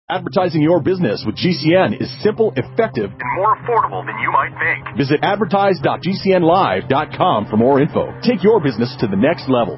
Advertising your business with GCN is simple, effective, and more affordable than you might think. Visit advertise.gcnlive.com for more info. Take your business to the next level.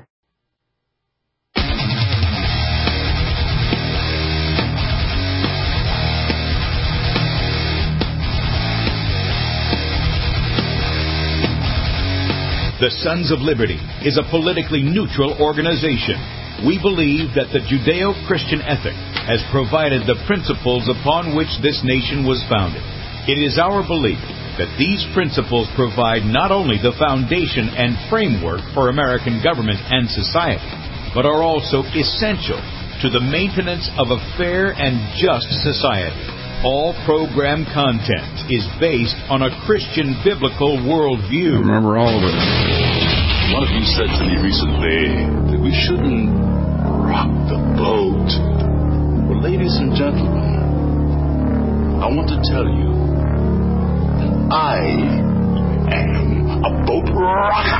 The Sons of Liberty is a politically neutral organization. We believe that the Judeo-Christian ethic has provided the principles upon which this nation was founded. It is our belief that these principles provide not only the foundation and framework for American government and society, but are also essential to the maintenance of a fair and just society. All program content is based on a Christian biblical worldview. I remember all of it. One of you said to me recently that we shouldn't rock the boat. Well, ladies and gentlemen, I want to tell you that I am a boat rocker.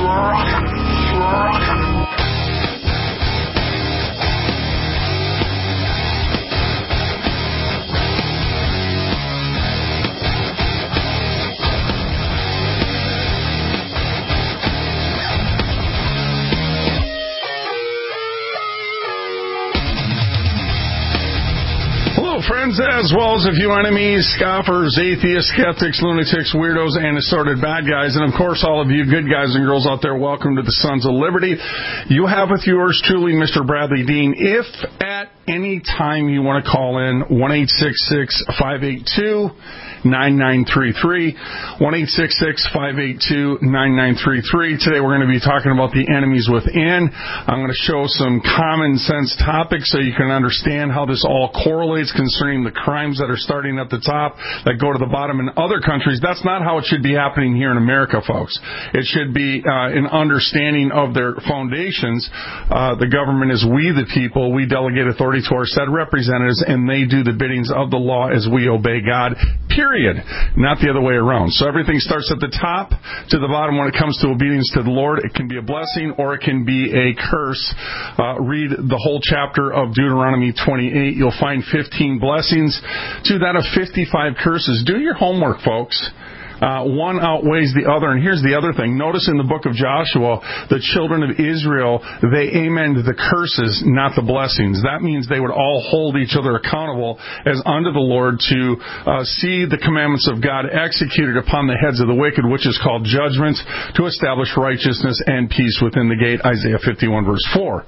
Friends, as well as a few enemies, scoffers, atheists, skeptics, lunatics, weirdos, and assorted bad guys. And, of course, all of you good guys and girls out there, welcome to the Sons of Liberty. You have with yours truly, Mr. Bradley Dean. If at any time you want to call in, 1-866-582-9933, 1-866-582-9933. Today we're going to be talking about the enemies within. I'm going to show some common sense topics so you can understand how this all correlates concerning the crimes that are starting at the top that go to the bottom in other countries. That's not how it should be happening here in America, folks. It should be an understanding of their foundations. The government is we the people. We delegate authority to our said representatives, and they do the biddings of the law as we obey God, period. Not the other way around. So everything starts at the top to the bottom when it comes to obedience to the Lord. It can be a blessing or it can be a curse. Read the whole chapter of Deuteronomy 28. You'll find 15 blessings to that of 55 curses. Do your homework, folks. One outweighs the other. And here's the other thing. Notice in the book of Joshua, the children of Israel, they amened the curses, not the blessings. That means they would all hold each other accountable as unto the Lord to see the commandments of God executed upon the heads of the wicked, which is called judgment, to establish righteousness and peace within the gate, Isaiah 51, verse 4.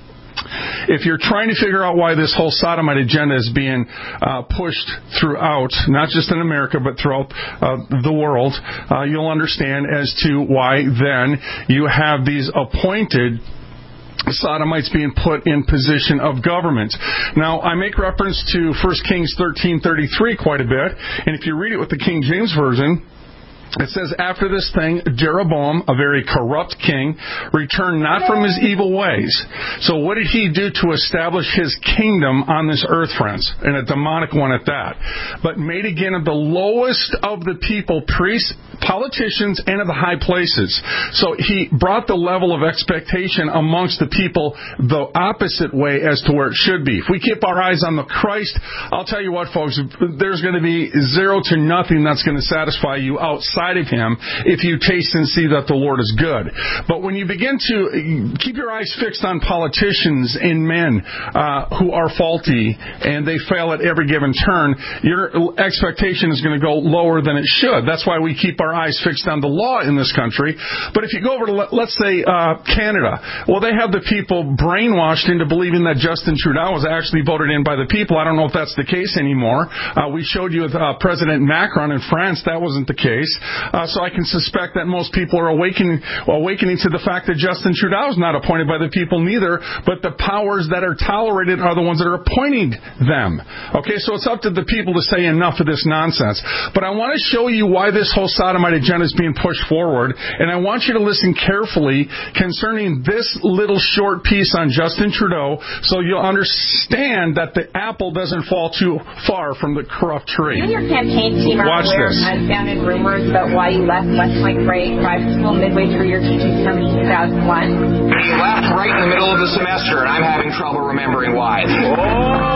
If you're trying to figure out why this whole sodomite agenda is being pushed throughout, not just in America, but throughout the world, you'll understand as to why then you have these appointed sodomites being put in position of government. Now, I make reference to 1 Kings 13:33 quite a bit, and if you read it with the King James Version, it says, after this thing, Jeroboam, a very corrupt king, returned not from his evil ways. So what did he do to establish his kingdom on this earth, friends? And a demonic one at that. But made again of the lowest of the people priests, politicians, and of the high places. So he brought the level of expectation amongst the people the opposite way as to where it should be. If we keep our eyes on the Christ, I'll tell you what, folks, there's going to be zero to nothing that's going to satisfy you outside of Him if you taste and see that the Lord is good. But when you begin to keep your eyes fixed on politicians and men who are faulty and they fail at every given turn, your expectation is going to go lower than it should. That's why we keep our eyes fixed on the law in this country. But if you go over to, let's say, Canada, well, they have the people brainwashed into believing that Justin Trudeau was actually voted in by the people. I don't know if that's the case anymore. We showed you with President Macron in France, that wasn't the case. So I can suspect that most people are awakening to the fact that Justin Trudeau is not appointed by the people neither, but the powers that are tolerated are the ones that are appointing them. Okay, so it's up to the people to say enough of this nonsense. But I want to show you why this whole sodomite agenda is being pushed forward, and I want you to listen carefully concerning this little short piece on Justin Trudeau so you'll understand that the apple doesn't fall too far from the corrupt tree. You and your campaign team are aware of unfounded rumors about why you left West Point Private School midway through your teaching term in 2001? You left right in the middle of the semester, and I'm having trouble remembering why. Oh!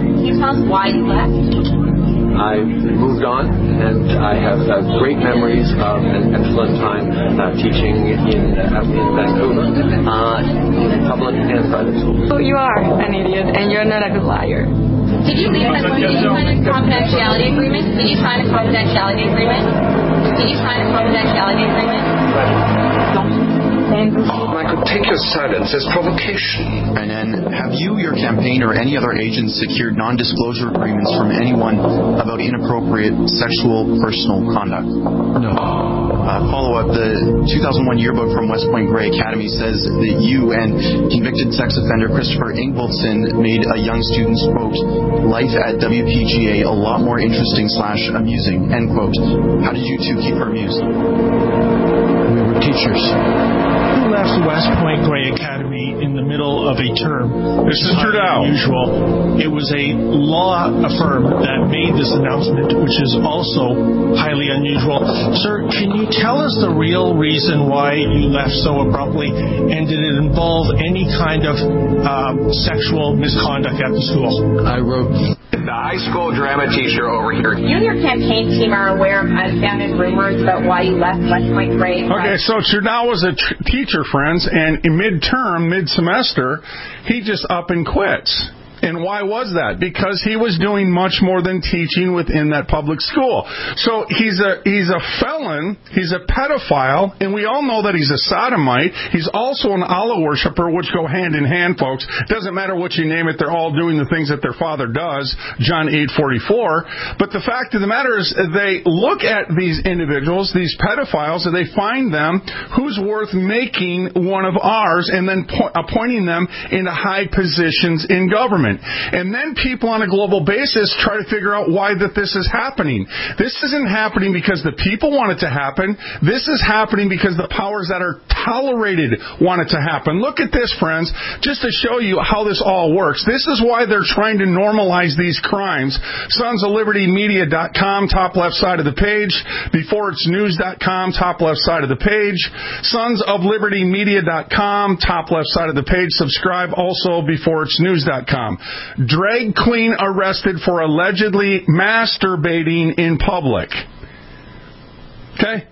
Can you tell us why you left? I moved on, and I have great memories of an excellent time teaching in Vancouver, in public and private schools. So you are an idiot, and you're not a good liar. Did you leave that? Did you sign a confidentiality agreement? Did you sign a confidentiality agreement? Did you sign a confidentiality agreement? I could take your silence as provocation. And then, have you, your campaign, or any other agents secured non-disclosure agreements from anyone about inappropriate sexual personal conduct? No. Follow-up, the 2001 yearbook from West Point Grey Academy says that you and convicted sex offender Christopher Ingvaldson made a young student's, quote, life at WPGA a lot more interesting / amusing, end quote. How did you two keep her amused? We were teachers. Who left West Point Grey Academy in the middle of a term? This is Trudeau. Unusual. It was a law firm that made this announcement, which is also highly unusual. Sir, can you tell us the real reason why you left so abruptly, and did it involve any kind of sexual misconduct at the school? I wrote... The high school drama teacher over here. You and your campaign team are aware of unfounded rumors about why you left West Point Grey. Okay, so Trudeau was a teacher, friends, and in mid-semester, he just up and quits. And why was that? Because he was doing much more than teaching within that public school. So he's a felon, he's a pedophile, and we all know that he's a sodomite. He's also an Allah worshiper, which go hand in hand, folks. Doesn't matter what you name it, they're all doing the things that their father does, John 8:44. But the fact of the matter is, they look at these individuals, these pedophiles, and they find them who's worth making one of ours and then appointing them into high positions in government. And then people on a global basis try to figure out why that this is happening. This isn't happening because the people want it to happen. This is happening because the powers that are tolerated want it to happen. Look at this, friends, just to show you how this all works. This is why they're trying to normalize these crimes. SonsOfLibertyMedia.com, top left side of the page. BeforeIt'sNews.com, top left side of the page. SonsOfLibertyMedia.com, top left side of the page. Subscribe also BeforeIt'sNews.com. Drag queen arrested for allegedly masturbating in public. Okay?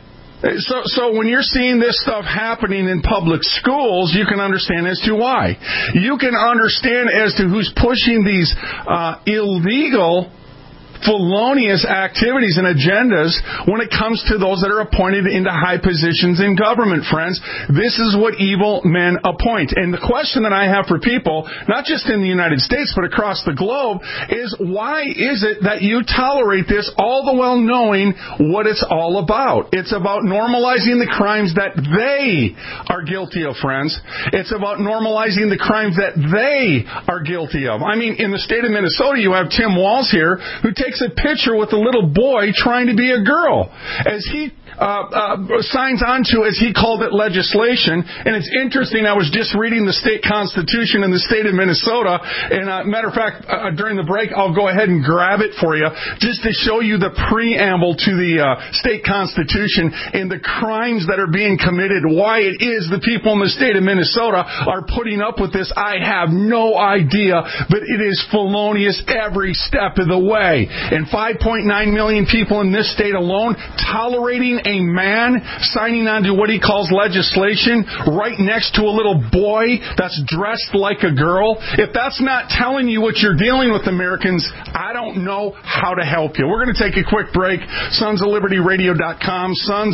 So when you're seeing this stuff happening in public schools, you can understand as to why. You can understand as to who's pushing these illegal, felonious activities and agendas when it comes to those that are appointed into high positions in government, friends. This is what evil men appoint. And the question that I have for people, not just in the United States, but across the globe, is why is it that you tolerate this all the while knowing what it's all about? It's about normalizing the crimes that they are guilty of, friends. It's about normalizing the crimes that they are guilty of. I mean, in the state of Minnesota, you have Tim Walz here, who takes a picture with a little boy trying to be a girl as he signs on to, as he called it, legislation. And it's interesting, I was just reading the state constitution in the state of Minnesota, and matter of fact, during the break, I'll go ahead and grab it for you, just to show you the preamble to the state constitution and the crimes that are being committed, why it is the people in the state of Minnesota are putting up with this. I have no idea, but it is felonious every step of the way. And 5.9 million people in this state alone tolerating a man signing on to what he calls legislation right next to a little boy that's dressed like a girl. If that's not telling you what you're dealing with, Americans, I don't know how to help you. We're going to take a quick break. SonsOfLibertyRadio.com,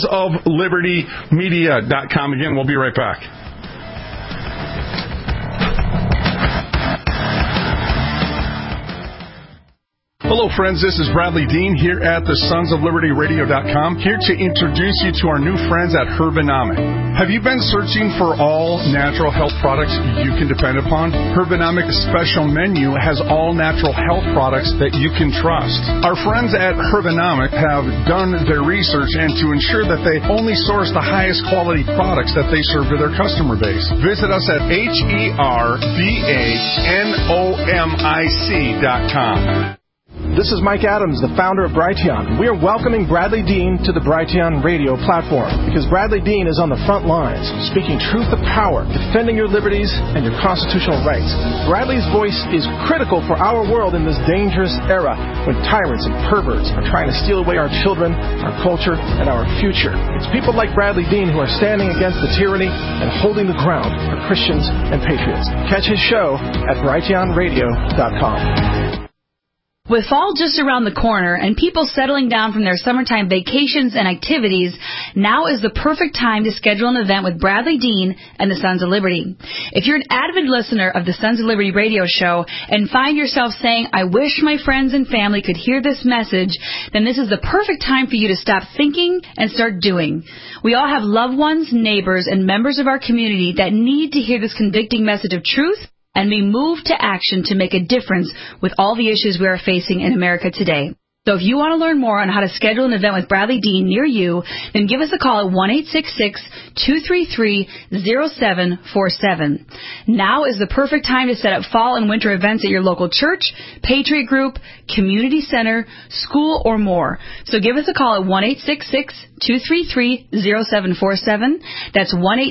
SonsOfLibertyMedia.com. Again, we'll be right back. Hello, friends. This is Bradley Dean here at the SonsOfLibertyRadio.com, here to introduce you to our new friends at Herbanomic. Have you been searching for all natural health products you can depend upon? Herbanomic's special menu has all natural health products that you can trust. Our friends at Herbanomic have done their research and to ensure that they only source the highest quality products that they serve to their customer base. Visit us at HERBANOMIC.com. This is Mike Adams, the founder of Brighteon. We are welcoming Bradley Dean to the Brighteon radio platform because Bradley Dean is on the front lines, speaking truth to power, defending your liberties and your constitutional rights. Bradley's voice is critical for our world in this dangerous era when tyrants and perverts are trying to steal away our children, our culture, and our future. It's people like Bradley Dean who are standing against the tyranny and holding the ground for Christians and patriots. Catch his show at brighteonradio.com. With fall just around the corner and people settling down from their summertime vacations and activities, now is the perfect time to schedule an event with Bradley Dean and the Sons of Liberty. If you're an avid listener of the Sons of Liberty radio show and find yourself saying, I wish my friends and family could hear this message, then this is the perfect time for you to stop thinking and start doing. We all have loved ones, neighbors, and members of our community that need to hear this convicting message of truth and be moved to action to make a difference with all the issues we are facing in America today. So if you want to learn more on how to schedule an event with Bradley Dean near you, then give us a call at 1-866-233-0747. Now is the perfect time to set up fall and winter events at your local church, Patriot Group, community center, school, or more. So give us a call at 1-866-233-0747. That's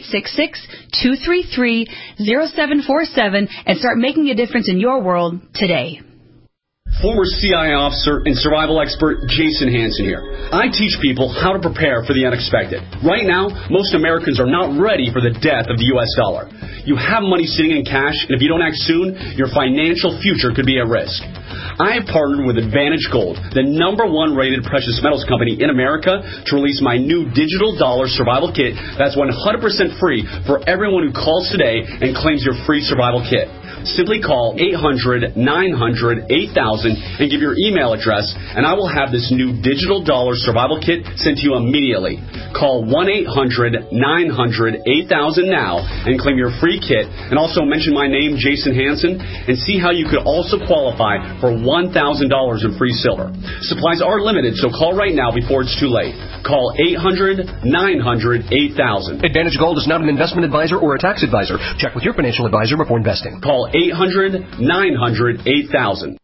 1-866-233-0747 and start making a difference in your world today. Former CIA officer and survival expert Jason Hansen here. I teach people how to prepare for the unexpected. Right now, most Americans are not ready for the death of the U.S. dollar. You have money sitting in cash, and if you don't act soon, your financial future could be at risk. I have partnered with Advantage Gold, the #1 rated precious metals company in America, to release my new digital dollar survival kit that's 100% free for everyone who calls today and claims your free survival kit. Simply call 800-900-8000 and give your email address, and I will have this new digital dollar survival kit sent to you immediately. Call 1-800-900-8000 now and claim your free kit, and also mention my name, Jason Hansen, and see how you could also qualify for $1,000 in free silver. Supplies are limited, so call right now before it's too late. Call 800-900-8000. Advantage Gold is not an investment advisor or a tax advisor. Check with your financial advisor before investing. Call 800-900-8000.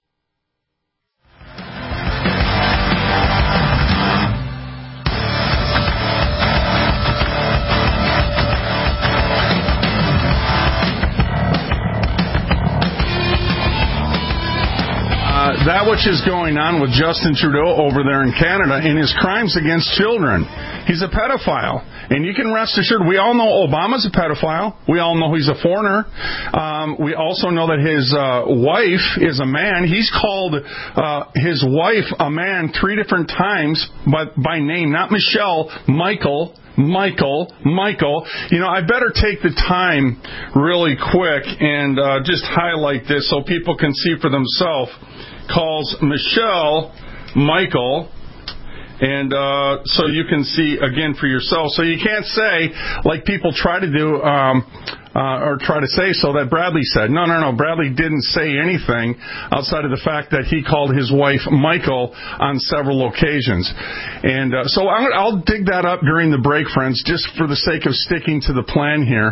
That which is going on with Justin Trudeau over there in Canada in his crimes against children. He's a pedophile. And you can rest assured, we all know Obama's a pedophile. We all know he's a foreigner. We also know that his wife is a man. He's called his wife a man 3 different times by name, not Michelle, Michael. You know, I better take the time really quick and just highlight this so people can see for themselves. Calls Michelle Michael, and so you can see again for yourself. So you can't say, like people try to do, or try to say so that Bradley said. No. Bradley didn't say anything outside of the fact that he called his wife Michael on several occasions. And so I'll dig that up during the break, friends, just for the sake of sticking to the plan here.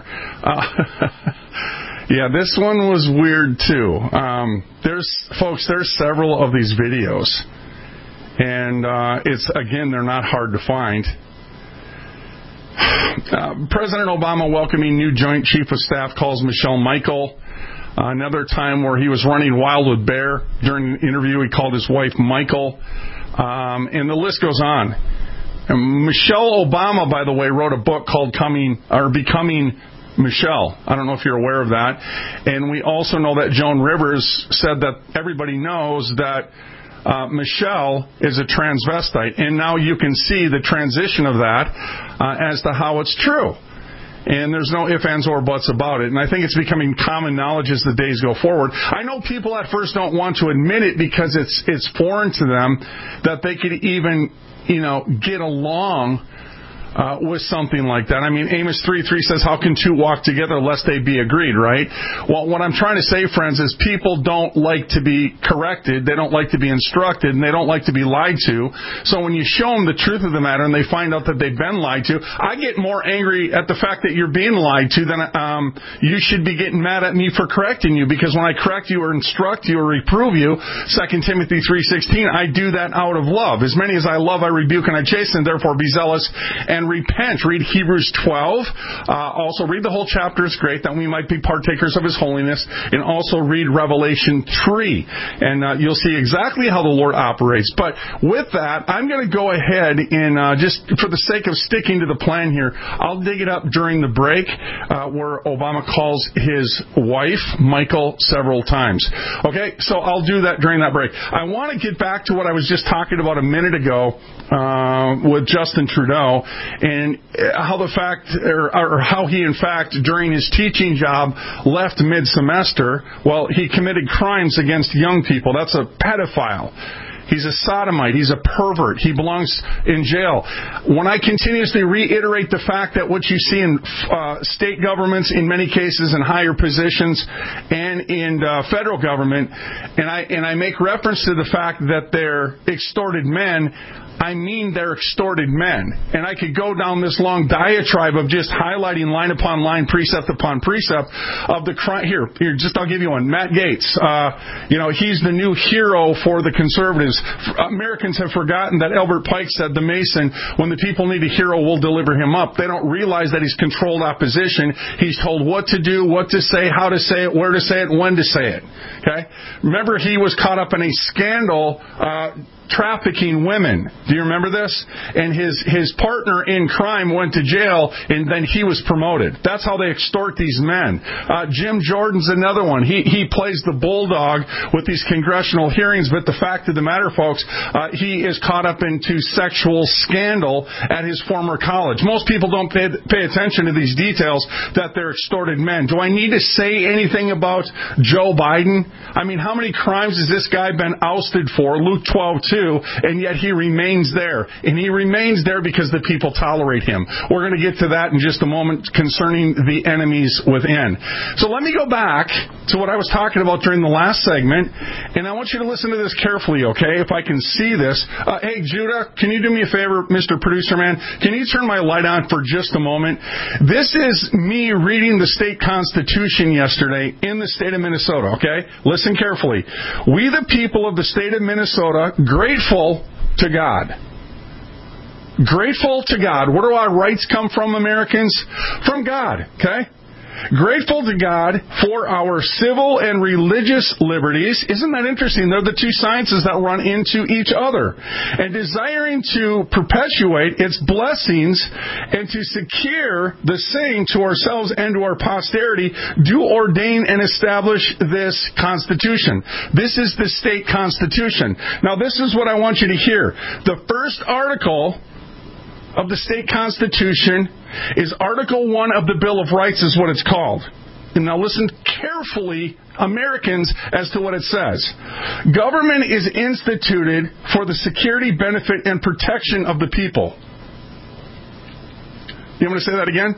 Yeah, this one was weird, too. There's several of these videos. And they're not hard to find. President Obama welcoming new Joint Chief of Staff calls Michelle Michael. Another time where he was running wild with Bear. During an interview, he called his wife Michael. And the list goes on. And Michelle Obama, by the way, wrote a book called Becoming Michelle. I don't know if you're aware of that. And we also know that Joan Rivers said that everybody knows that Michelle is a transvestite. And now you can see the transition of that as to how it's true. And there's no ifs, ands, or buts about it. And I think it's becoming common knowledge as the days go forward. I know people at first don't want to admit it because it's foreign to them that they could even, get along with something like that. I mean, Amos 3:3 says, how can two walk together lest they be agreed, right? Well, what I'm trying to say, friends, is people don't like to be corrected, they don't like to be instructed, and they don't like to be lied to. So when you show them the truth of the matter and they find out that they've been lied to, I get more angry at the fact that you're being lied to than you should be getting mad at me for correcting you, because when I correct you or instruct you or reprove you, 2 Timothy 3:16, I do that out of love. As many as I love, I rebuke and I chasten, therefore be zealous and repent. Read Hebrews 12. Also read the whole chapter. It's great, that we might be partakers of His holiness. And also read Revelation 3. And you'll see exactly how the Lord operates. But with that, I'm going to go ahead and just for the sake of sticking to the plan here, I'll dig it up during the break where Obama calls his wife Michael several times. Okay, so I'll do that during that break. I want to get back to what I was just talking about a minute ago with Justin Trudeau, and how the fact, or how he in fact during his teaching job left mid-semester. Well, he committed crimes against young people. That's a pedophile. He's a sodomite. He's a pervert. He belongs in jail. When I continuously reiterate the fact that what you see in state governments, in many cases in higher positions, and in federal government, and I make reference to the fact that they're extorted men, I mean they're extorted men. And I could go down this long diatribe of just highlighting line upon line, precept upon precept of the crime. Here, I'll give you one. Matt Gaetz. He's the new hero for the conservatives. Americans have forgotten that Albert Pike said, the Mason, when the people need a hero, we'll deliver him up. They don't realize that he's controlled opposition. He's told what to do, what to say, how to say it, where to say it, when to say it. Okay? Remember, he was caught up in a scandal trafficking women. Do you remember this? And his partner in crime went to jail, and then he was promoted. That's how they extort these men. Jim Jordan's another one. He plays the bulldog with these congressional hearings, but the fact of the matter, folks, he is caught up into sexual scandal at his former college. Most people don't pay attention to these details, that they're extorted men. Do I need to say anything about Joe Biden? I mean, how many crimes has this guy been ousted for? Luke 12:2. And yet he remains there. And he remains there because the people tolerate him. We're going to get to that in just a moment concerning the enemies within. So let me go back to what I was talking about during the last segment. And I want you to listen to this carefully, okay? If I can see this. Hey, Judah, can you do me a favor, Mr. Producer Man? Can you turn my light on for just a moment? This is me reading the state constitution yesterday in the state of Minnesota, okay? Listen carefully. We, the people of the state of Minnesota, grateful to God. Grateful to God. Where do our rights come from, Americans? From God, okay? Grateful to God for our civil and religious liberties. Isn't that interesting? They're the two sciences that run into each other. And desiring to perpetuate its blessings and to secure the same to ourselves and to our posterity, do ordain and establish this Constitution. This is the state constitution. Now, this is what I want you to hear. The first article of the state constitution is Article 1 of the Bill of Rights, is what it's called. And now listen carefully, Americans, as to what it says. Government is instituted for the security, benefit, and protection of the people. You want me to say that again?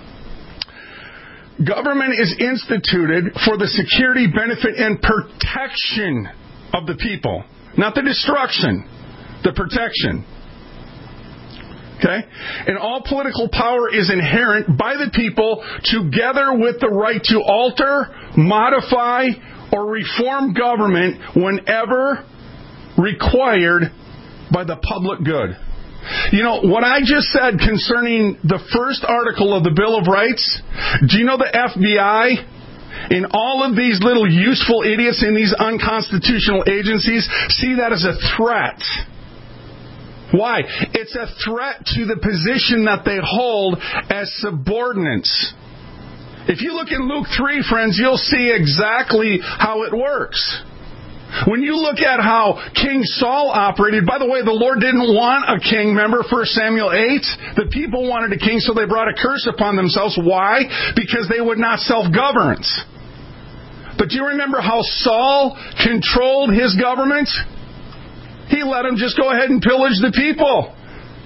Government is instituted for the security, benefit, and protection of the people. Not the destruction, the protection. Okay? And all political power is inherent by the people, together with the right to alter, modify, or reform government whenever required by the public good. You know, what I just said concerning the first article of the Bill of Rights, do you know the FBI and all of these little useful idiots in these unconstitutional agencies see that as a threat? Why? It's a threat to the position that they hold as subordinates. If you look in Luke 3, friends, you'll see exactly how it works. When you look at how King Saul operated, by the way, the Lord didn't want a king. Remember 1 Samuel 8? The people wanted a king, so they brought a curse upon themselves. Why? Because they would not self-govern. But do you remember how Saul controlled his government? He let them just go ahead and pillage the people.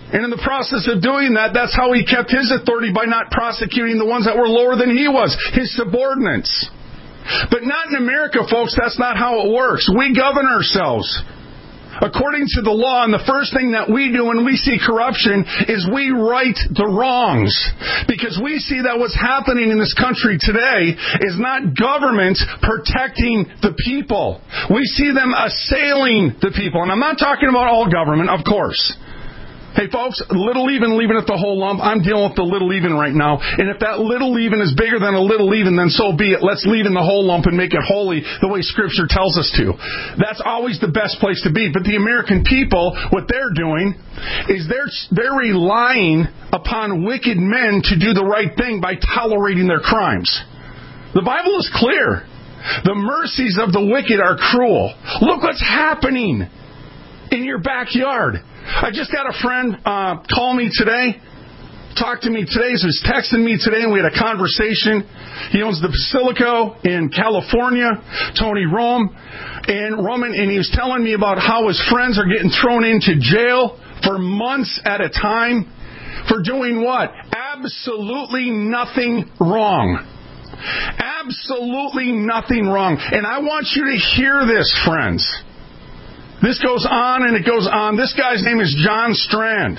And in the process of doing that, that's how he kept his authority, by not prosecuting the ones that were lower than he was, his subordinates. But not in America, folks. That's not how it works. We govern ourselves according to the law, and the first thing that we do when we see corruption is we right the wrongs. Because we see that what's happening in this country today is not government protecting the people. We see them assailing the people. And I'm not talking about all government, of course. Hey, folks, little leaven, leaving it the whole lump. I'm dealing with the little leaven right now. And if that little leaven is bigger than a little leaven, then so be it. Let's leaven the whole lump and make it holy the way Scripture tells us to. That's always the best place to be. But the American people, what they're doing is they're relying upon wicked men to do the right thing by tolerating their crimes. The Bible is clear. The mercies of the wicked are cruel. Look what's happening in your backyard. I just had a friend call me today, talk to me today. He was texting me today, and we had a conversation. He owns the Basilico in California, Tony Rome, and he was telling me about how his friends are getting thrown into jail for months at a time for doing what? Absolutely nothing wrong. Absolutely nothing wrong. And I want you to hear this, friends. This goes on and it goes on. This guy's name is John Strand.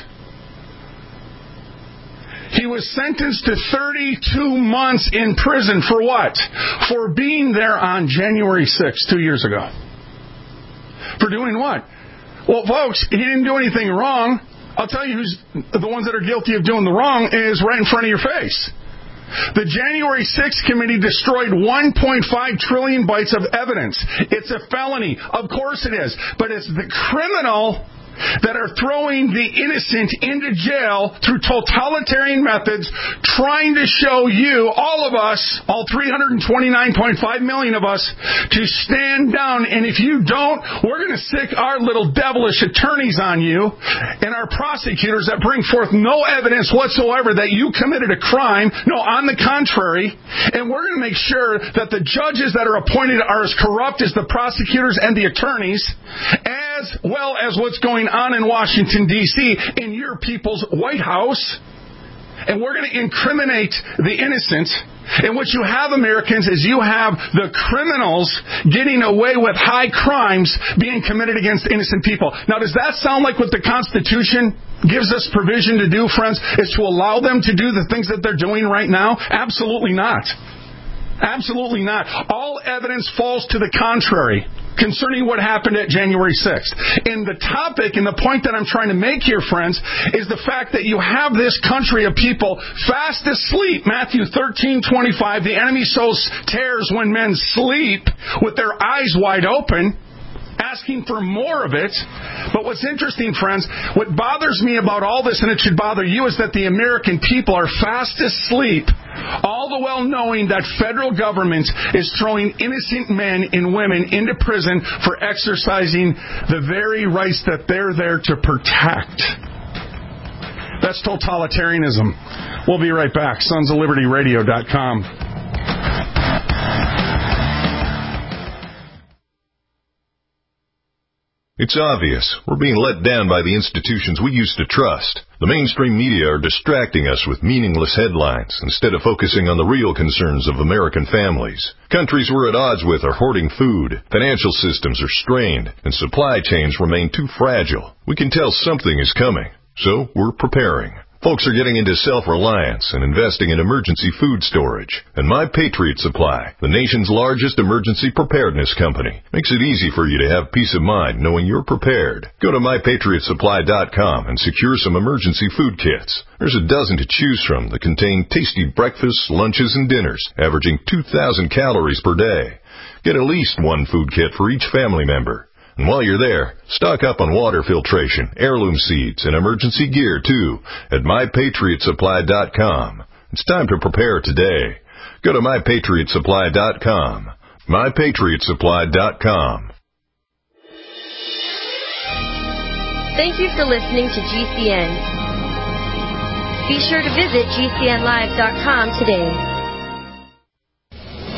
He was sentenced to 32 months in prison for what? For being there on January 6th, 2 years ago. For doing what? Well, folks, he didn't do anything wrong. I'll tell you who's the ones that are guilty of doing the wrong is right in front of your face. The January 6th committee destroyed 1.5 trillion bytes of evidence. It's a felony. Of course it is. But it's the criminal that are throwing the innocent into jail through totalitarian methods, trying to show you, all of us, all 329.5 million of us, to stand down. And if you don't, we're going to stick our little devilish attorneys on you and our prosecutors that bring forth no evidence whatsoever that you committed a crime. No, on the contrary. And we're going to make sure that the judges that are appointed are as corrupt as the prosecutors and the attorneys, as well as what's going on in Washington, D.C., in your people's White House. And we're going to incriminate the innocent. And what you have, Americans, is you have the criminals getting away with high crimes being committed against innocent people. Now, does that sound like what the Constitution gives us provision to do, friends, is to allow them to do the things that they're doing right now? Absolutely not. Absolutely not. All evidence falls to the contrary concerning what happened at January 6th. And the topic and the point that I'm trying to make here, friends, is the fact that you have this country of people fast asleep. Matthew 13:25, the enemy sows tares when men sleep with their eyes wide open, asking for more of it. But what's interesting, friends, what bothers me about all this, and it should bother you, is that the American people are fast asleep, all the while knowing that federal government is throwing innocent men and women into prison for exercising the very rights that they're there to protect. That's totalitarianism. We'll be right back. SonsOfLibertyRadio.com. It's obvious. We're being let down by the institutions we used to trust. The mainstream media are distracting us with meaningless headlines instead of focusing on the real concerns of American families. Countries we're at odds with are hoarding food, financial systems are strained, and supply chains remain too fragile. We can tell something is coming, so we're preparing. Folks are getting into self-reliance and investing in emergency food storage. And My Patriot Supply, the nation's largest emergency preparedness company, makes it easy for you to have peace of mind knowing you're prepared. Go to MyPatriotSupply.com and secure some emergency food kits. There's a dozen to choose from that contain tasty breakfasts, lunches, and dinners, averaging 2,000 calories per day. Get at least one food kit for each family member. And while you're there, stock up on water filtration, heirloom seeds, and emergency gear, too, at MyPatriotSupply.com. It's time to prepare today. Go to MyPatriotSupply.com. MyPatriotSupply.com. Thank you for listening to GCN. Be sure to visit GCNlive.com today.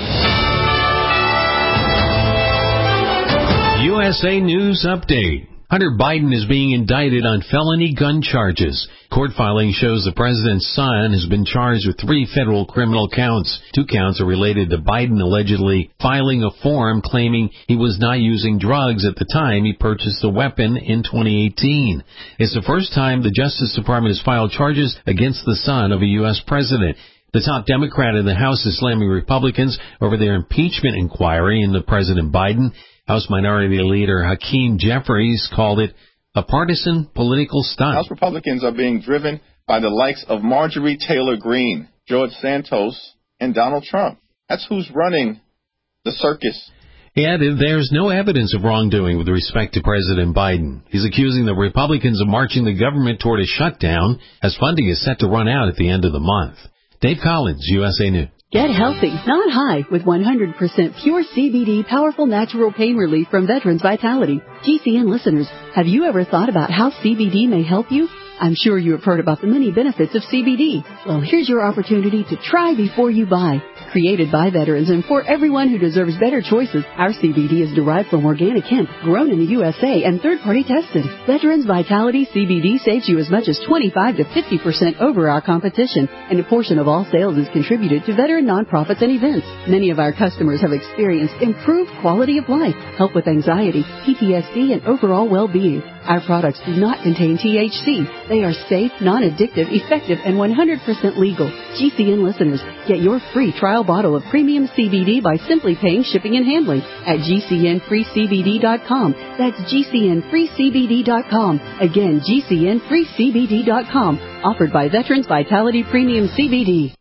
USA News Update. Hunter Biden is being indicted on felony gun charges. Court filing shows the president's son has been charged with 3 federal criminal counts. 2 counts are related to Biden allegedly filing a form claiming he was not using drugs at the time he purchased the weapon in 2018. It's the first time the Justice Department has filed charges against the son of a U.S. president. The top Democrat in the House is slamming Republicans over their impeachment inquiry into President Biden. House Minority Leader Hakeem Jeffries called it a partisan political stunt. House Republicans are being driven by the likes of Marjorie Taylor Greene, George Santos, and Donald Trump. That's who's running the circus. He added there's no evidence of wrongdoing with respect to President Biden. He's accusing the Republicans of marching the government toward a shutdown as funding is set to run out at the end of the month. Dave Collins, USA News. Get healthy, not high, with 100% pure CBD powerful natural pain relief from Veterans Vitality. GCN listeners, have you ever thought about how CBD may help you? I'm sure you have heard about the many benefits of CBD. Well, here's your opportunity to try before you buy. Created by veterans and for everyone who deserves better choices, our CBD is derived from organic hemp, grown in the USA and third-party tested. Veterans Vitality CBD saves you as much as 25 to 50% over our competition, and a portion of all sales is contributed to veteran nonprofits and events. Many of our customers have experienced improved quality of life, help with anxiety, PTSD, and overall well-being. Our products do not contain THC. They are safe, non-addictive, effective, and 100% legal. GCN listeners, get your free trial bottle of premium CBD by simply paying shipping and handling at GCNFreeCBD.com. That's GCNFreeCBD.com. Again, GCNFreeCBD.com. Offered by Veterans Vitality Premium CBD.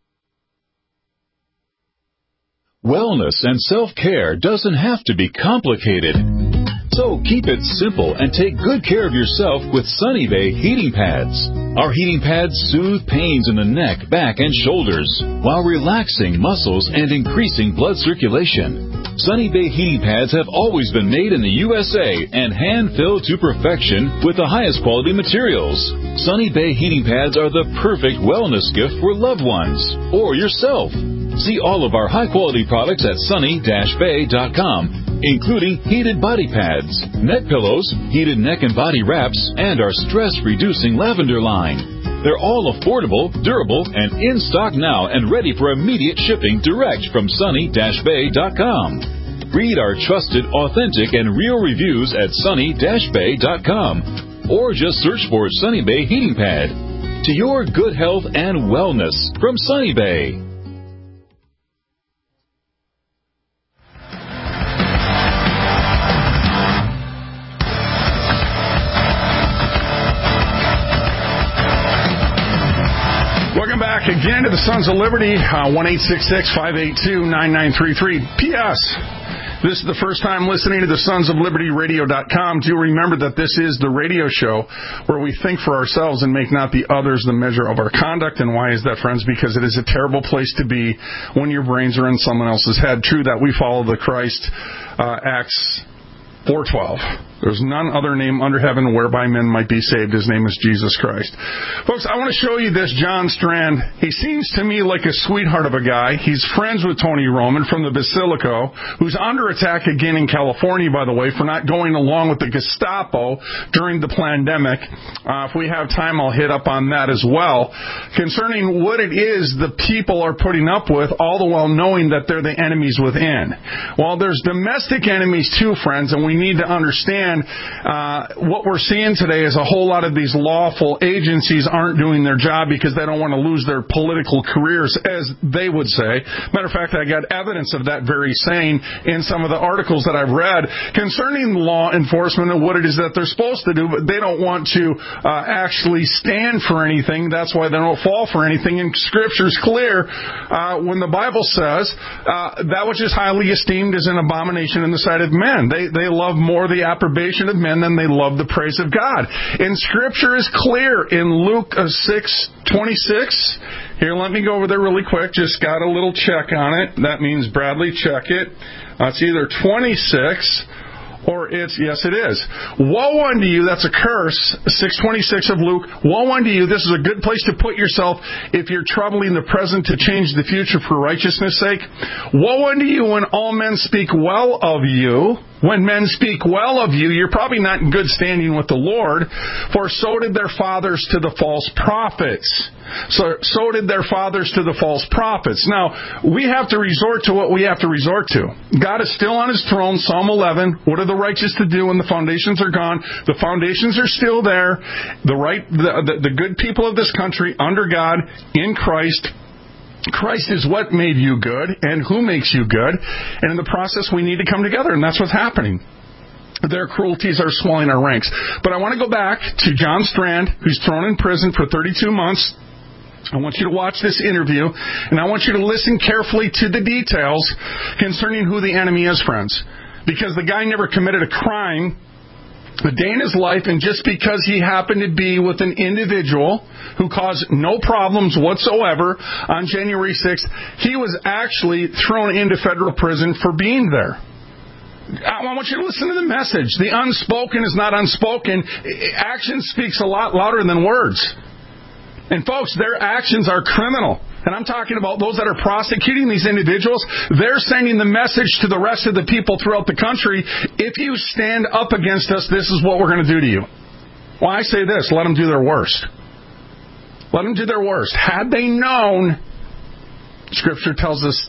Wellness and self-care doesn't have to be complicated. So keep it simple and take good care of yourself with Sunny Bay heating pads. Our heating pads soothe pains in the neck, back, and shoulders while relaxing muscles and increasing blood circulation. Sunny Bay heating pads have always been made in the USA and hand-filled to perfection with the highest quality materials. Sunny Bay heating pads are the perfect wellness gift for loved ones or yourself. See all of our high-quality products at sunny-bay.com, including heated body pads, neck pillows, heated neck and body wraps, and our stress-reducing lavender line. They're all affordable, durable, and in stock now and ready for immediate shipping direct from sunny-bay.com. Read our trusted, authentic, and real reviews at sunny-bay.com, or just search for Sunny Bay Heating Pad. To your good health and wellness from Sunny Bay. Again to the Sons of Liberty, 1-866-582-9933. P.S. This is the first time listening to the Sons of Liberty Radio.com. Do remember that this is the radio show where we think for ourselves and make not the others the measure of our conduct. And why is that, friends? Because it is a terrible place to be when your brains are in someone else's head. True that we follow the Christ Acts 4:12. There's none other name under heaven whereby men might be saved. His name is Jesus Christ. Folks, I want to show you this John Strand. He seems to me like a sweetheart of a guy. He's friends with Tony Roman from the Basilico, who's under attack again in California, by the way, for not going along with the Gestapo during the pandemic. If we have time, I'll hit up on that as well. Concerning what it is the people are putting up with, all the while knowing that they're the enemies within. Well, there's domestic enemies too, friends, and we need to understand what we're seeing today is a whole lot of these lawful agencies aren't doing their job because they don't want to lose their political careers, as they would say. Matter of fact, I got evidence of that very saying in some of the articles that I've read concerning law enforcement and what it is that they're supposed to do, but they don't want to actually stand for anything. That's why they don't fall for anything. And Scripture's clear when the Bible says that which is highly esteemed is an abomination in the sight of men. They love more the approbation of men than they love the praise of God. And Scripture is clear in Luke 6:26. Here, let me go over there really quick. Just got a little check on it. That means Bradley, check it. It's either 26 or it's, yes, it is. Woe unto you, that's a curse, 6:26 of Luke. Woe unto you, this is a good place to put yourself if you're troubling the present to change the future for righteousness' sake. Woe unto you when all men speak well of you. When men speak well of you, you're probably not in good standing with the Lord, for so did their fathers to the false prophets. So did their fathers to the false prophets. Now, we have to resort to what we have to resort to. God is still on His throne, Psalm 11. What are the righteous to do when the foundations are gone? The foundations are still there. The good people of this country, under God, in Christ. Christ is what made you good and who makes you good. And in the process, we need to come together, and that's what's happening. Their cruelties are swelling our ranks. But I want to go back to John Strand, who's thrown in prison for 32 months. I want you to watch this interview, and I want you to listen carefully to the details concerning who the enemy is, friends. Because the guy never committed a crime a day in his life, and just because he happened to be with an individual who caused no problems whatsoever on January 6th, he was actually thrown into federal prison for being there. I want you to listen to the message. The unspoken is not unspoken. Action speaks a lot louder than words. And folks, their actions are criminal. And I'm talking about those that are prosecuting these individuals. They're sending the message to the rest of the people throughout the country, if you stand up against us, this is what we're going to do to you. Well, I say this, let them do their worst. Let them do their worst. Had they known, Scripture tells us,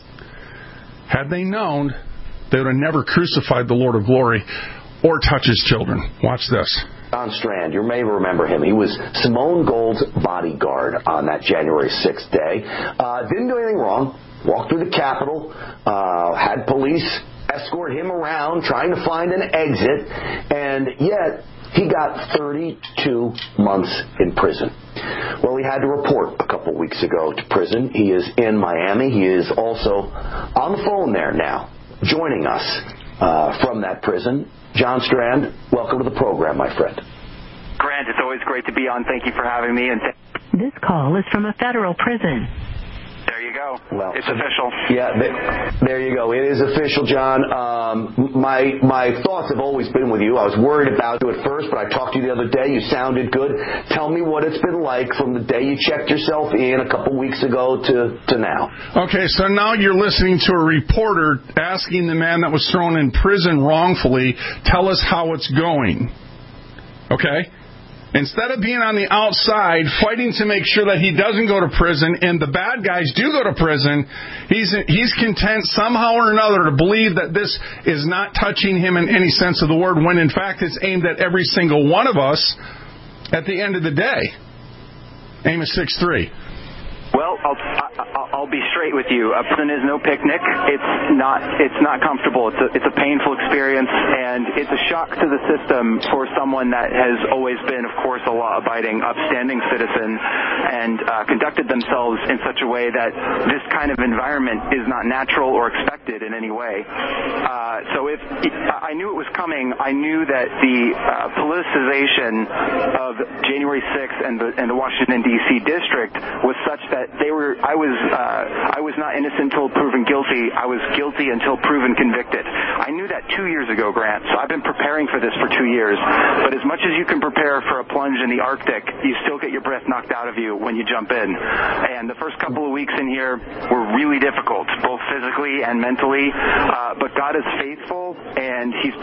had they known, they would have never crucified the Lord of glory or touched His children. Watch this. John Strand, you may remember him. He was Simone Gold's bodyguard on that January 6th day. Didn't do anything wrong. Walked through the Capitol, had police escort him around trying to find an exit, and yet he got 32 months in prison. Well, he had to report a couple weeks ago to prison. He is in Miami. He is also on the phone there now, joining us from that prison. John Strand, welcome to the program, my friend. Grant, it's always great to be on. Thank you for having me. And this call is from a federal prison. There you go. Well, it's official. Yeah, there you go. It is official, John. My thoughts have always been with you. I was worried about you at first, but I talked to you the other day. You sounded good. Tell me what it's been like from the day you checked yourself in a couple weeks ago to now. Okay, so now you're listening to a reporter asking the man that was thrown in prison wrongfully, tell us how it's going. Okay? Instead of being on the outside, fighting to make sure that he doesn't go to prison, and the bad guys do go to prison, he's content somehow or another to believe that this is not touching him in any sense of the word, when in fact it's aimed at every single one of us at the end of the day. Amos 6:3. Well, I'll be straight with you. Prison is no picnic. It's not comfortable. It's a painful experience, and it's a shock to the system for someone that has always been, of course, a law-abiding, upstanding citizen, and conducted themselves in such a way that this kind of environment is not natural or expected in any way. So if I knew it was coming, I knew that the politicization of January 6th and the Washington D.C. district was such that I was not innocent until proven guilty. I was guilty until proven convicted. I knew that 2 years ago, Grant, so I've been preparing for this for 2 years. But as much as you can prepare for a plunge in the Arctic, you still get your breath knocked out of you when you jump in. And the first couple of weeks in here were really difficult, both physically and mentally. But God is faithful, and He's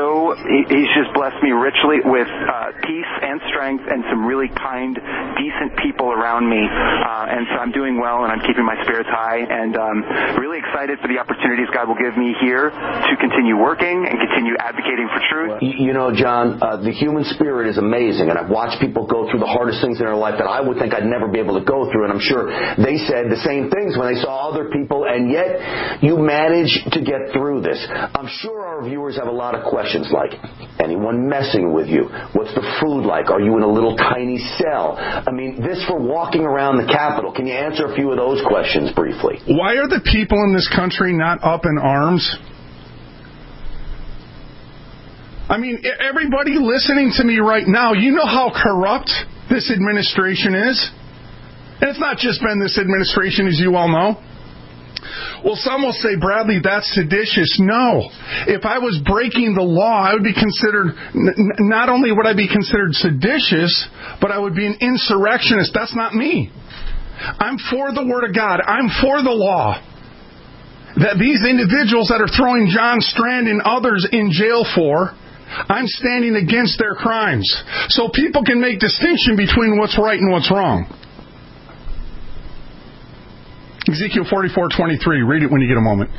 just blessed me richly with peace and strength and some really kind, decent people around me. And so I'm doing well, and I'm keeping my spirits high, and really excited for the opportunities God will give me here to continue working and continue advocating for truth. You know, John, the human spirit is amazing, and I've watched people go through the hardest things in their life that I would think I'd never be able to go through, and I'm sure they said the same things when they saw other people, and yet you managed to get through this. I'm sure our viewers have a lot of questions like, anyone messing with you? What's the food like? Are you in a little tiny cell? I mean, this for walking around the Capitol. Can you answer a few of those questions briefly? Why are the people in this country not up in arms? I mean, everybody listening to me right now, you know how corrupt this administration is. And it's not just been this administration, as you all know. Well, some will say, Bradley, that's seditious. No. If I was breaking the law, I would be considered, not only would I be considered seditious, but I would be an insurrectionist. That's not me. I'm for the Word of God. I'm for the law. that these individuals that are throwing John Strand and others in jail for, I'm standing against their crimes. So people can make distinction between what's right and what's wrong. Ezekiel 44:23. Read it when you get a moment.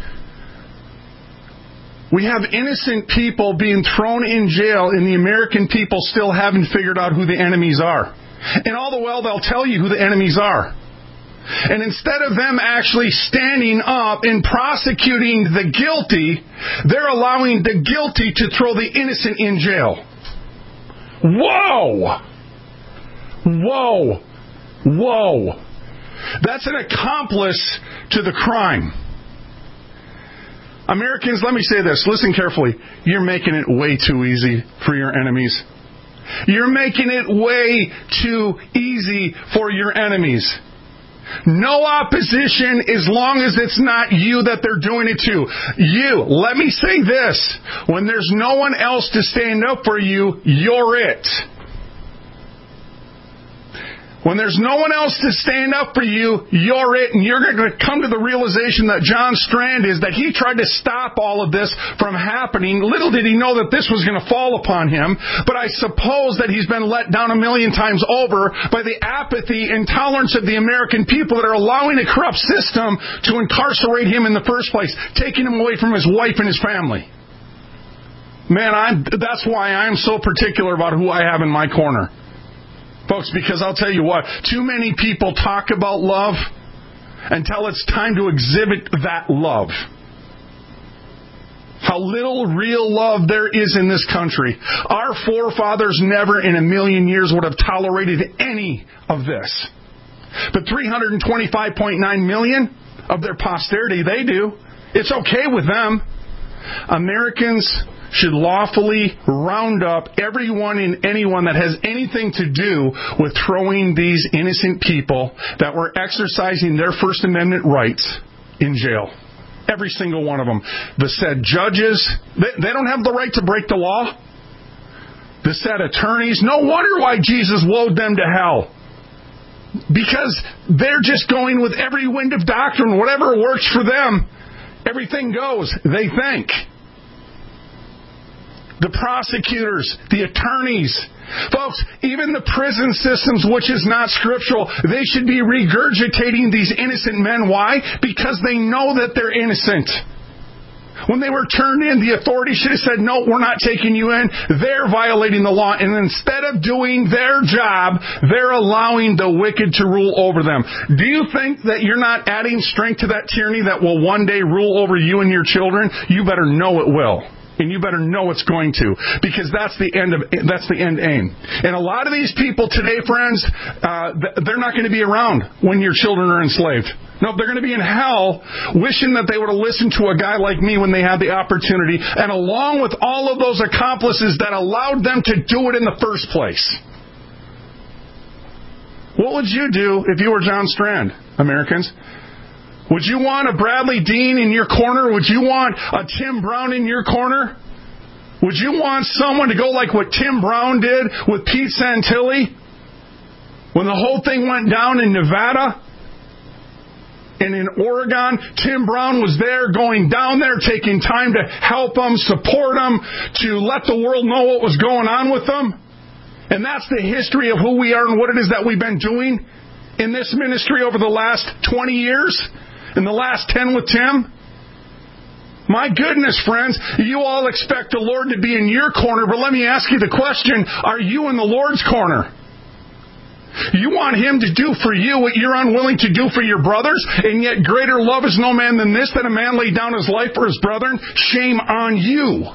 We have innocent people being thrown in jail, and the American people still haven't figured out who the enemies are. And all the while, they'll tell you who the enemies are. And instead of them actually standing up and prosecuting the guilty, they're allowing the guilty to throw the innocent in jail. Whoa! Whoa! Whoa! That's an accomplice to the crime. Americans, let me say this. Listen carefully. You're making it way too easy for your enemies. You're making it way too easy for your enemies. No opposition as long as it's not you that they're doing it to. You, let me say this. When there's no one else to stand up for you, you're it. When there's no one else to stand up for you, you're it. And you're going to come to the realization that John Strand is, that he tried to stop all of this from happening. Little did he know that this was going to fall upon him. But I suppose that he's been let down a million times over by the apathy and intolerance of the American people that are allowing a corrupt system to incarcerate him in the first place, taking him away from his wife and his family. Man, that's why I'm so particular about who I have in my corner. Folks, because I'll tell you what, too many people talk about love until it's time to exhibit that love. How little real love there is in this country. Our forefathers never in a million years would have tolerated any of this. But 325.9 million of their posterity, they do. It's okay with them. Americans should lawfully round up everyone and anyone that has anything to do with throwing these innocent people that were exercising their First Amendment rights in jail. Every single one of them. The said judges, they don't have the right to break the law. The said attorneys, no wonder why Jesus woed them to hell. Because they're just going with every wind of doctrine. Whatever works for them, everything goes, they think. The prosecutors, the attorneys. Folks, even the prison systems, which is not scriptural, they should be regurgitating these innocent men. Why? Because they know that they're innocent. When they were turned in, the authorities should have said, no, we're not taking you in. They're violating the law. And instead of doing their job, they're allowing the wicked to rule over them. Do you think that you're not adding strength to that tyranny that will one day rule over you and your children? You better know it will. And you better know it's going to, because that's the end aim. And a lot of these people today, friends, they're not going to be around when your children are enslaved. No, they're going to be in hell wishing that they would have listened to a guy like me when they had the opportunity, and along with all of those accomplices that allowed them to do it in the first place. What would you do if you were John Strand, Americans? Would you want a Bradley Dean in your corner? Would you want a Tim Brown in your corner? Would you want someone to go like what Tim Brown did with Pete Santilli when the whole thing went down in Nevada and in Oregon? Tim Brown was there, going down there, taking time to help them, support them, to let the world know what was going on with them. And that's the history of who we are and what it is that we've been doing in this ministry over the last 20 years. In the last 10 with Tim? My goodness, friends, you all expect the Lord to be in your corner, but let me ask you the question, are you in the Lord's corner? You want Him to do for you what you're unwilling to do for your brothers, and yet greater love is no man than this, that a man lay down his life for his brethren? Shame on you.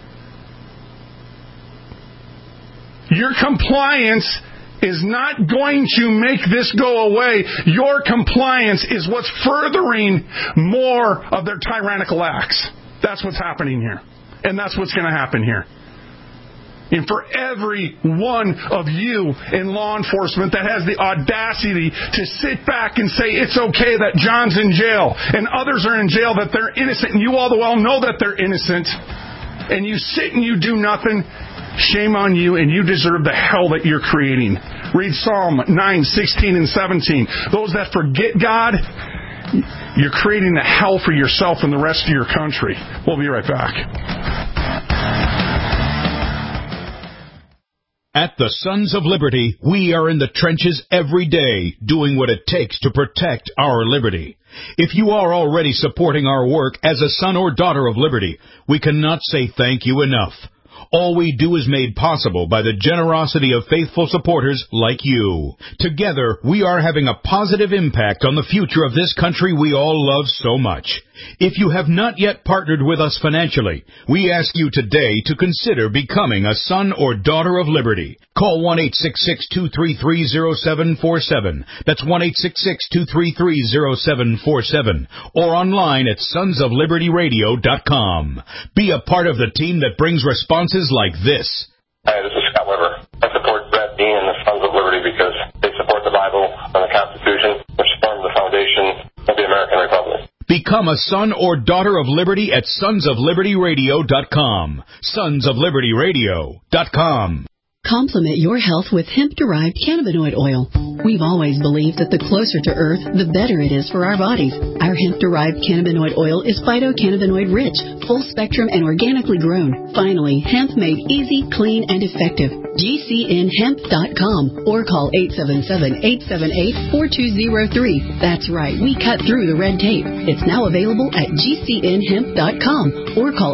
Your compliance is not going to make this go away. Your compliance is what's furthering more of their tyrannical acts. That's what's happening here. And that's what's going to happen here. And for every one of you in law enforcement that has the audacity to sit back and say it's okay that John's in jail and others are in jail, that they're innocent, and you all the while know that they're innocent, and you sit and you do nothing, shame on you, and you deserve the hell that you're creating. Read Psalm 9, 16, and 17. Those that forget God you're creating a hell for yourself and the rest of your country. We'll be right back. At the Sons of Liberty, we are in the trenches every day, doing what it takes to protect our liberty. If you are already supporting our work as a son or daughter of liberty, we cannot say thank you enough. All we do is made possible by the generosity of faithful supporters like you. Together, we are having a positive impact on the future of this country we all love so much. If you have not yet partnered with us financially, we ask you today to consider becoming a son or daughter of liberty. Call 1-866-233-0747. That's 1-866-233-0747. Or online at sonsoflibertyradio.com. Be a part of the team that brings responses like this. Hi, this is Scott Weber. I support Brad Dean and the Sons of Liberty because they support the Bible and the Constitution, which form the foundation of the American Republic. Become a son or daughter of liberty at sonsoflibertyradio.com. Sonsoflibertyradio.com. Complement your health with hemp-derived cannabinoid oil. We've always believed that the closer to Earth, the better it is for our bodies. Our hemp-derived cannabinoid oil is phytocannabinoid-rich, full-spectrum, and organically grown. Finally, hemp made easy, clean, and effective. GCNhemp.com or call 877-878-4203. That's right, we cut through the red tape. It's now available at GCNhemp.com or call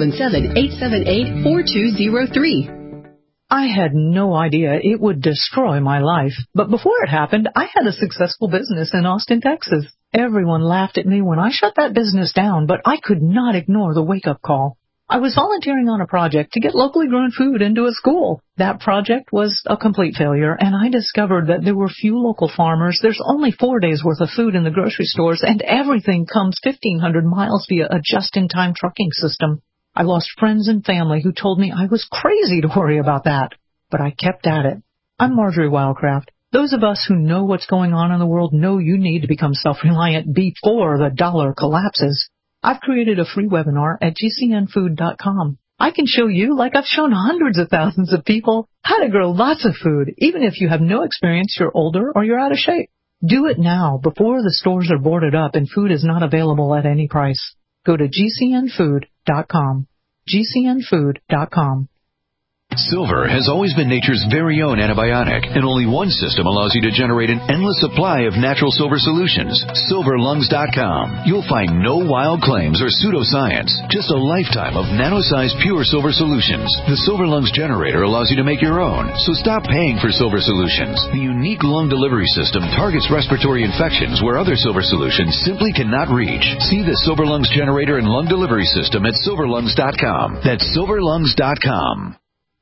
877-878-4203. I had no idea it would destroy my life. But before it happened, I had a successful business in Austin, Texas. Everyone laughed at me when I shut that business down, but I could not ignore the wake-up call. I was volunteering on a project to get locally grown food into a school. That project was a complete failure, and I discovered that there were few local farmers. There's only 4 days' worth of food in the grocery stores, and everything comes 1,500 miles via a just-in-time trucking system. I lost friends and family who told me I was crazy to worry about that, but I kept at it. I'm Marjorie Wildcraft. Those of us who know what's going on in the world know you need to become self-reliant before the dollar collapses. I've created a free webinar at GCNfood.com. I can show you, like I've shown hundreds of thousands of people, how to grow lots of food, even if you have no experience, you're older, or you're out of shape. Do it now, before the stores are boarded up and food is not available at any price. Go to GCNfood.com. GCNfood.com. Silver has always been nature's very own antibiotic, and only one system allows you to generate an endless supply of natural silver solutions. SilverLungs.com. You'll find no wild claims or pseudoscience, just a lifetime of nano-sized pure silver solutions. The Silver Lungs generator allows you to make your own, so stop paying for silver solutions. The unique lung delivery system targets respiratory infections where other silver solutions simply cannot reach. See the Silver Lungs generator and lung delivery system at SilverLungs.com. That's SilverLungs.com.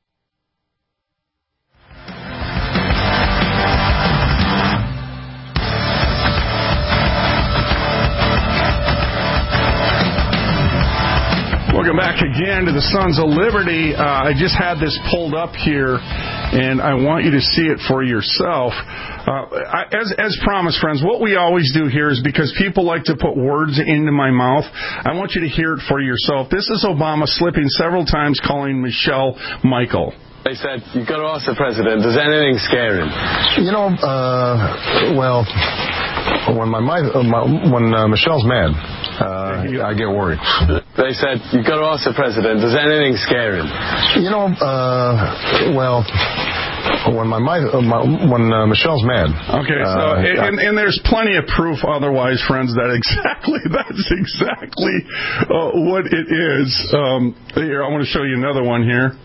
Welcome back again to the Sons of Liberty. I just had this pulled up here, and I want you to see it for yourself. As promised, friends, what we always do here is because people like to put words into my mouth, I want you to hear it for yourself. This is Obama slipping several times calling Michelle Michael. They said, you got to ask the president, does anything scare him? You know, well, when Michelle's mad, I get worried. They said, you got to ask the president, does anything scare him? You know, well, when Michelle's mad. Okay, so and there's plenty of proof otherwise, friends, that's exactly what it is. Here, I want to show you another one here.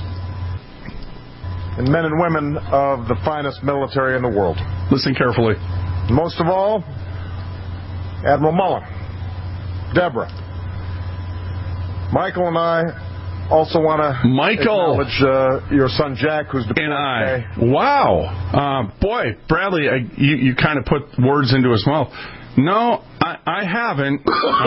And men and women of the finest military in the world. Listen carefully. Most of all, Admiral Mullen, Deborah, Michael, and I also want to acknowledge your son Jack, who's deployed today. Wow. Boy, Bradley, you kind of put words into his mouth. No, I haven't.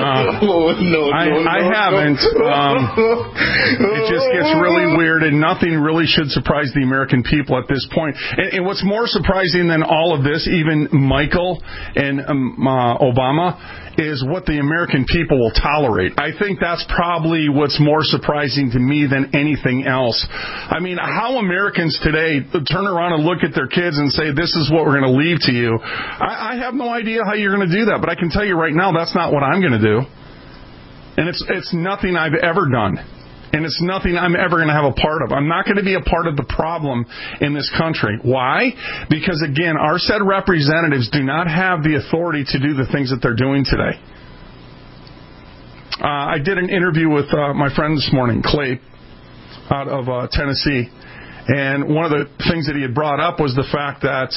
I haven't. It just gets really weird, and nothing really should surprise the American people at this point. And what's more surprising than all of this, even Michael and Obama, is what the American people will tolerate. I think that's probably what's more surprising to me than anything else. I mean, how Americans today turn around and look at their kids and say, this is what we're going to leave to you. I have no idea how you're going to do that. But I can tell you right now, that's not what I'm going to do. And it's nothing I've ever done. And it's nothing I'm ever going to have a part of. I'm not going to be a part of the problem in this country. Why? Because, again, our said representatives do not have the authority to do the things that they're doing today. I did an interview with my friend this morning, Clay, out of Tennessee. And one of the things that he had brought up was the fact that,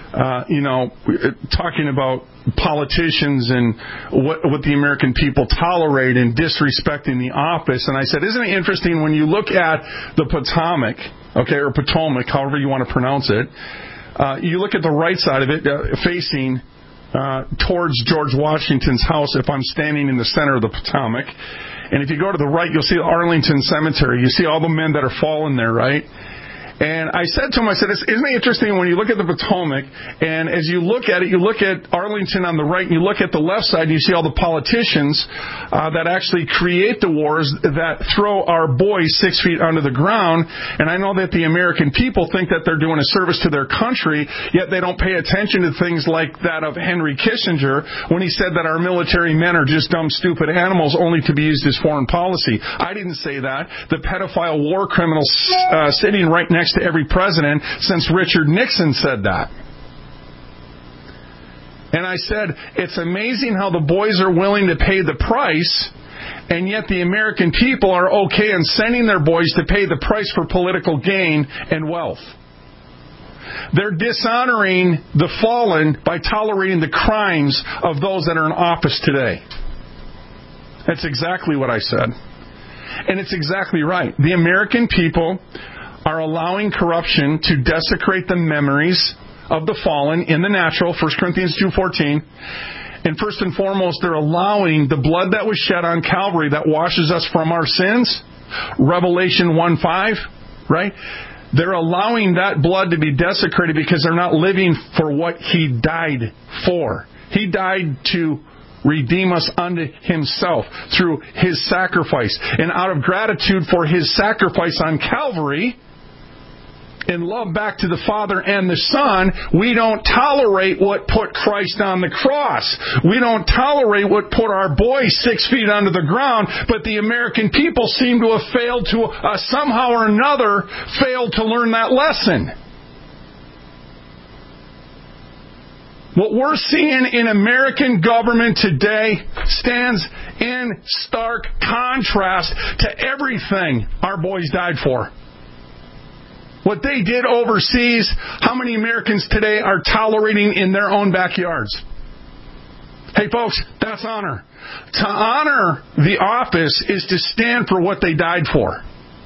talking about politicians and what the American people tolerate and disrespecting the office. And I said, isn't it interesting when you look at the Potomac, or Potomac, however you want to pronounce it, you look at the right side of it facing towards George Washington's house if I'm standing in the center of the Potomac. And if you go to the right, you'll see Arlington Cemetery. You see all the men that are fallen there, right? And I said to him, isn't it interesting when you look at the Potomac, and as you look at it, you look at Arlington on the right, and you look at the left side, and you see all the politicians that actually create the wars that throw our boys 6 feet under the ground. And I know that the American people think that they're doing a service to their country, yet they don't pay attention to things like that of Henry Kissinger when he said that our military men are just dumb, stupid animals only to be used as foreign policy. I didn't say that. The pedophile war criminals sitting right next to every president since Richard Nixon said that. And I said, it's amazing how the boys are willing to pay the price, and yet the American people are okay in sending their boys to pay the price for political gain and wealth. They're dishonoring the fallen by tolerating the crimes of those that are in office today. That's exactly what I said. And it's exactly right. The American people are allowing corruption to desecrate the memories of the fallen in the natural, 1 Corinthians 2:14. And first and foremost, they're allowing the blood that was shed on Calvary that washes us from our sins, Revelation 1:5, right? They're allowing that blood to be desecrated because they're not living for what He died for. He died to redeem us unto Himself through His sacrifice. And out of gratitude for His sacrifice on Calvary, in love back to the Father and the Son, we don't tolerate what put Christ on the cross. We don't tolerate what put our boys 6 feet under the ground, but the American people seem to have failed to, somehow or another, failed to learn that lesson. What we're seeing in American government today stands in stark contrast to everything our boys died for. What they did overseas, how many Americans today are tolerating in their own backyards? Hey folks, that's honor. To honor the office is to stand for what they died for.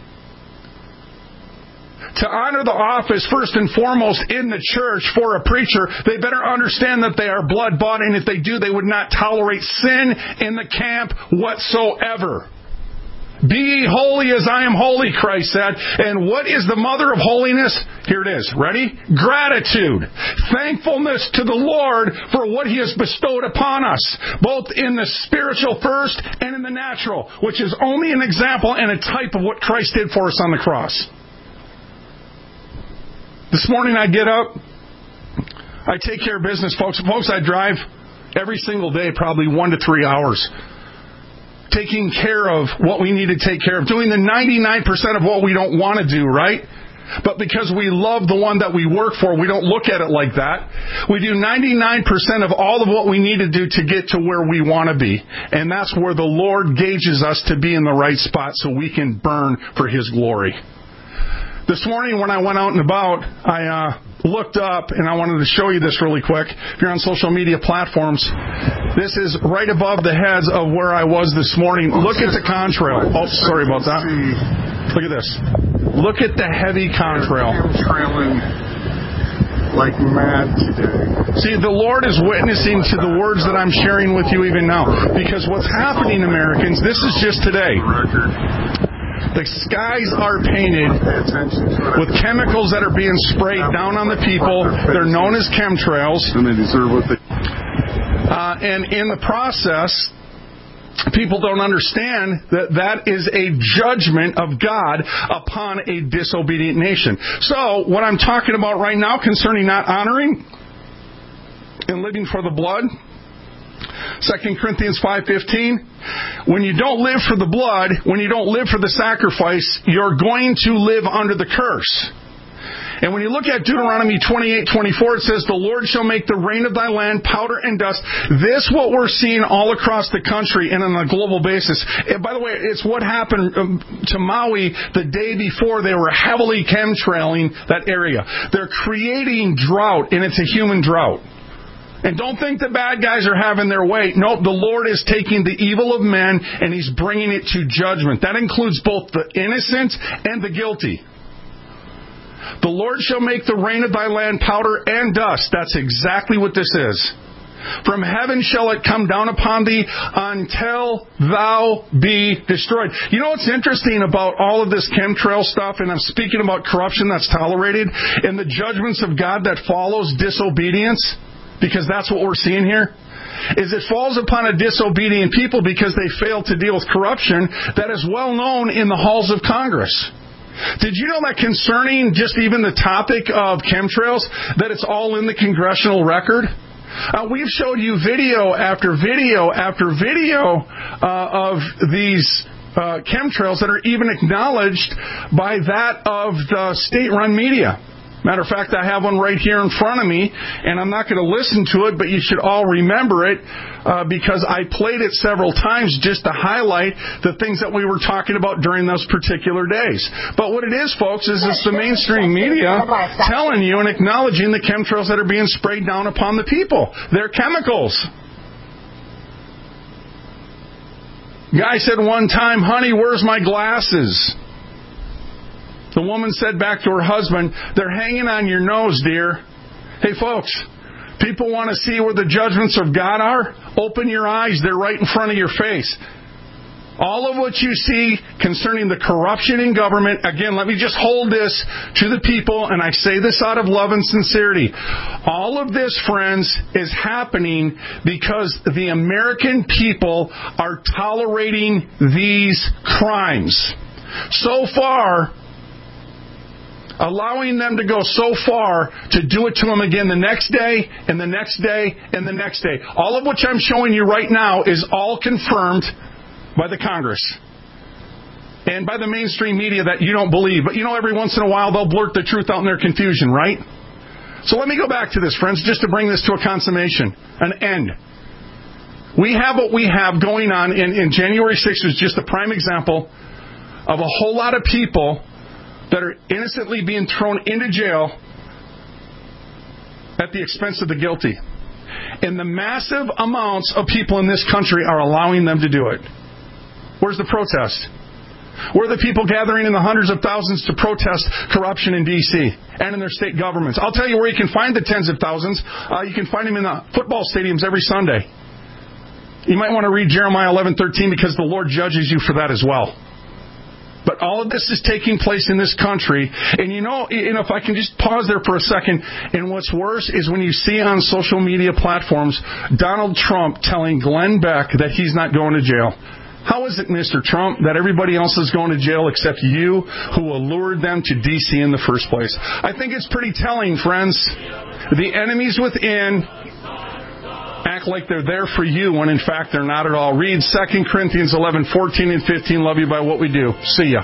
To honor the office, first and foremost, in the church for a preacher, they better understand that they are blood-bought, and if they do, they would not tolerate sin in the camp whatsoever. Be ye holy as I am holy, Christ said. And what is the mother of holiness? Here it is. Ready? Gratitude. Thankfulness to the Lord for what He has bestowed upon us, both in the spiritual first and in the natural, which is only an example and a type of what Christ did for us on the cross. This morning I get up, I take care of business, folks. Folks, I drive every single day, probably 1 to 3 hours, taking care of what we need to take care of, doing the 99% of what we don't want to do, right? But because we love the one that we work for, we don't look at it like that. We do 99% of all of what we need to do to get to where we want to be. And that's where the Lord gauges us to be in the right spot so we can burn for His glory. This morning when I went out and about, I looked up, and I wanted to show you this really quick. If you're on social media platforms, this is right above the heads of where I was this morning. Look at the contrail. Oh, sorry about that. Look at this. Look at the heavy contrail. Trailing like mad today. See, the Lord is witnessing to the words that I'm sharing with you even now. Because what's happening, Americans, this is just today. The skies are painted with chemicals that are being sprayed down on the people. They're known as chemtrails. And they deserve what they... And in the process, people don't understand that that is a judgment of God upon a disobedient nation. So, what I'm talking about right now concerning not honoring and living for the blood, 2 Corinthians 5:15, when you don't live for the blood, when you don't live for the sacrifice, you're going to live under the curse. And when you look at Deuteronomy 28:24, it says, the Lord shall make the rain of thy land powder and dust. This what we're seeing all across the country and on a global basis. And by the way, it's what happened to Maui the day before. They were heavily chemtrailing that area. They're creating drought, and it's a human drought. And don't think the bad guys are having their way. No, the Lord is taking the evil of men and He's bringing it to judgment. That includes both the innocent and the guilty. The Lord shall make the rain of thy land powder and dust. That's exactly what this is. From heaven shall it come down upon thee until thou be destroyed. You know what's interesting about all of this chemtrail stuff, and I'm speaking about corruption that's tolerated, and the judgments of God that follows disobedience, because that's what we're seeing here, is it falls upon a disobedient people because they fail to deal with corruption that is well known in the halls of Congress. Did you know that concerning just even the topic of chemtrails, that it's all in the congressional record? We've showed you video after video after video of these chemtrails that are even acknowledged by that of the state-run media. Matter of fact, I have one right here in front of me, and I'm not going to listen to it, but you should all remember it because I played it several times just to highlight the things that we were talking about during those particular days. But what it is, folks, is it's the mainstream media telling you and acknowledging the chemtrails that are being sprayed down upon the people. They're chemicals. Guy said one time, honey, where's my glasses? The woman said back to her husband, they're hanging on your nose, dear. Hey, folks, people want to see where the judgments of God are? Open your eyes. They're right in front of your face. All of what you see concerning the corruption in government, again, let me just hold this to the people, and I say this out of love and sincerity. All of this, friends, is happening because the American people are tolerating these crimes. So far, allowing them to go so far to do it to them again the next day and the next day and the next day. All of which I'm showing you right now is all confirmed by the Congress and by the mainstream media that you don't believe. But you know, every once in a while they'll blurt the truth out in their confusion, right? So let me go back to this, friends, just to bring this to a consummation, an end. We have what we have going on, and January 6th is just a prime example of a whole lot of people that are innocently being thrown into jail at the expense of the guilty. And the massive amounts of people in this country are allowing them to do it. Where's the protest? Where are the people gathering in the hundreds of thousands to protest corruption in D.C. and in their state governments? I'll tell you where you can find the tens of thousands. You can find them in the football stadiums every Sunday. You might want to read Jeremiah 11:13 because the Lord judges you for that as well. But all of this is taking place in this country. And you know, if I can just pause there for a second, and what's worse is when you see on social media platforms Donald Trump telling Glenn Beck that he's not going to jail. How is it, Mr. Trump, that everybody else is going to jail except you who allured them to D.C. in the first place? I think it's pretty telling, friends. The enemies within act like they're there for you when in fact they're not at all. Read 2 Corinthians 11:14 and 15. Love you by what we do. See ya.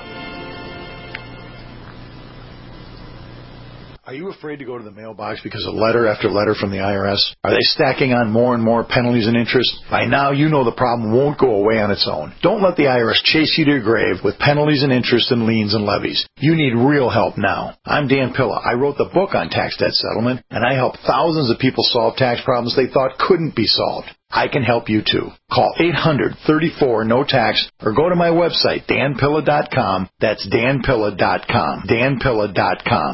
Are you afraid to go to the mailbox because of letter after letter from the IRS? Are they stacking on more and more penalties and interest? By now, you know the problem won't go away on its own. Don't let the IRS chase you to your grave with penalties and interest and liens and levies. You need real help now. I'm Dan Pilla. I wrote the book on tax debt settlement, and I help thousands of people solve tax problems they thought couldn't be solved. I can help you too. Call 800-34-NO-TAX or go to my website, danpilla.com. That's danpilla.com. danpilla.com.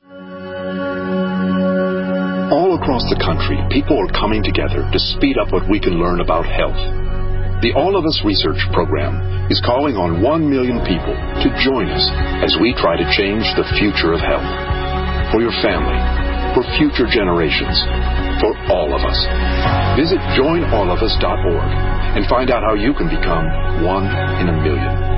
All across the country, people are coming together to speed up what we can learn about health. The All of Us Research Program is calling on 1 million people to join us as we try to change the future of health. For your family, for future generations, for all of us. Visit joinallofus.org and find out how you can become 1 in a million.